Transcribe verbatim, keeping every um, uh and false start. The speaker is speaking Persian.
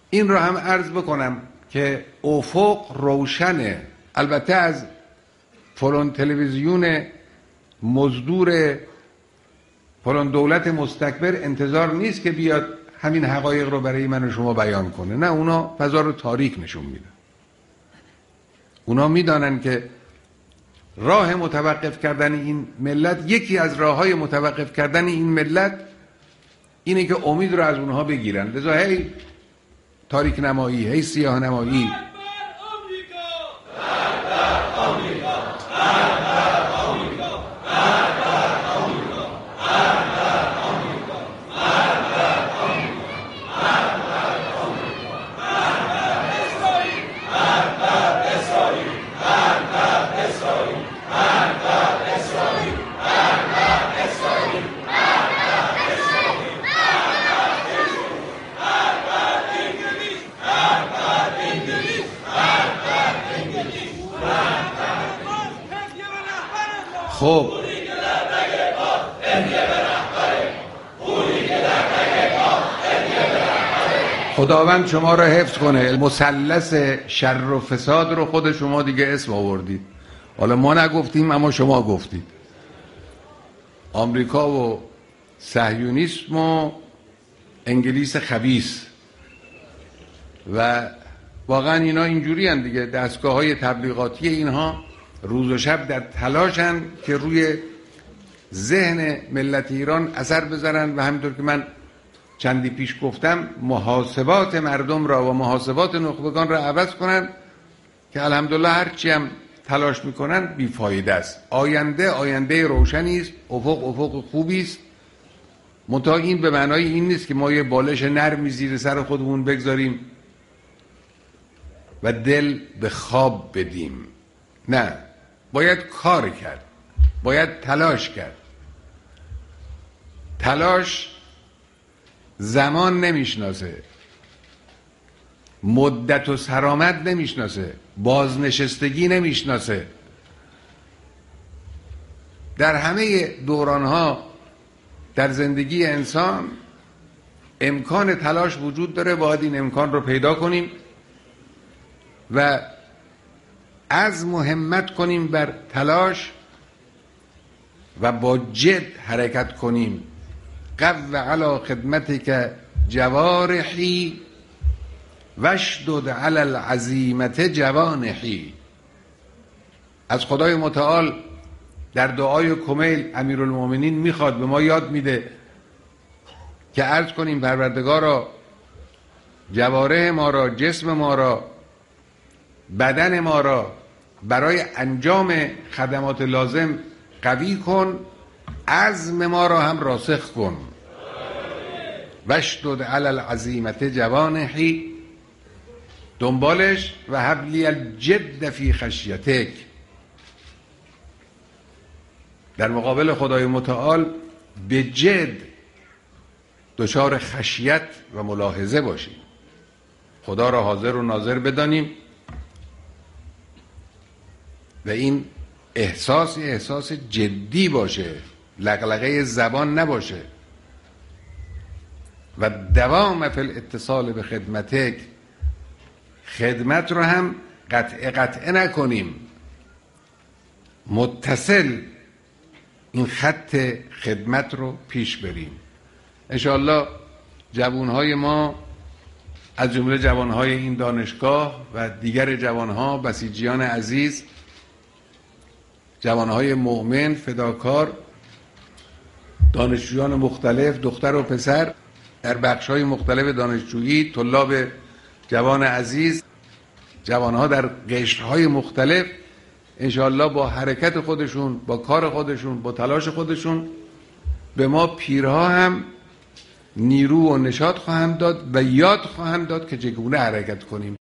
این رو هم عرض بکنم که افق روشنه. البته از فلان تلویزیون مزدور فلان دولت مستکبر انتظار نیست که بیاد همین حقایق رو برای من و شما بیان کنه. نه، اونا فضا رو تاریک نشون میدن. اونا میدانن که راه متوقف کردن این ملت، یکی از راههای متوقف کردن این ملت اینه که امید رو از اونها بگیرن. لذا هی تاریک نمایی، هی سیاه نمایی. خب خداوند شما را حفظ کنه. مثلث شر و فساد رو خود شما دیگه اسم آوردید. حالا ما نگفتیم اما شما گفتید. آمریکا و صهیونیسم و انگلیس خبیث و واقعا اینا اینجوری هن دیگه. دستگاه های تبلیغاتی اینها روز و شب در تلاشن که روی ذهن ملت ایران اثر بذارن و همینطور که من چندی پیش گفتم محاسبات مردم را و محاسبات نخبگان را عوض کنن که الحمدلله هرچی هم تلاش میکنن بیفایده است. آینده آینده روشنی است، افق افق خوبی است. منتها این به معنای این نیست که ما یه بالش نرمی زیر سر خودمون بگذاریم و دل به خواب بدیم. نه، باید کار کرد، باید تلاش کرد. تلاش زمان نمیشناسه، مدت و سرامت نمیشناسه، بازنشستگی نمیشناسه. در همه دورانها در زندگی انسان امکان تلاش وجود داره. باید این امکان رو پیدا کنیم و عزم و همت کنیم بر تلاش و با جد حرکت کنیم. قو علی خدمتک جوارحی واشدد علی العزیمة جوانحی. از خدای متعال در دعای کمیل امیرالمومنین میخواد، به ما یاد میده که عرض کنیم پروردگارا جوارح ما را، جسم ما را، بدن ما را برای انجام خدمات لازم قوی کن، عزم ما را هم راسخ کن. واشدد علی العزیمة جوانحی. دنبالش و حبلی الجد فی خشیتک. در مقابل خدای متعال به جد دچار خشیت و ملاحظه باشیم. خدا را حاضر و ناظر بدانیم و این احساس احساس جدی باشه، لغلغه زبان نباشه. و دوام فی الاتصال به خدمتک. خدمت رو هم قطع قطع نکنیم، متصل این خط خدمت رو پیش بریم. انشاءالله جوانهای ما از جمله جوانهای این دانشگاه و دیگر جوانها، بسیجیان عزیز، جوانهای مؤمن فداکار، دانشجویان مختلف، دختر و پسر در بخش‌های مختلف دانشجویی، طلاب جوان عزیز، جوانها در قشرهای مختلف، انشاءالله با حرکت خودشون، با کار خودشون، با تلاش خودشون به ما پیرها هم نیرو و نشاط خواهند داد و یاد خواهند داد که چگونه حرکت کنیم.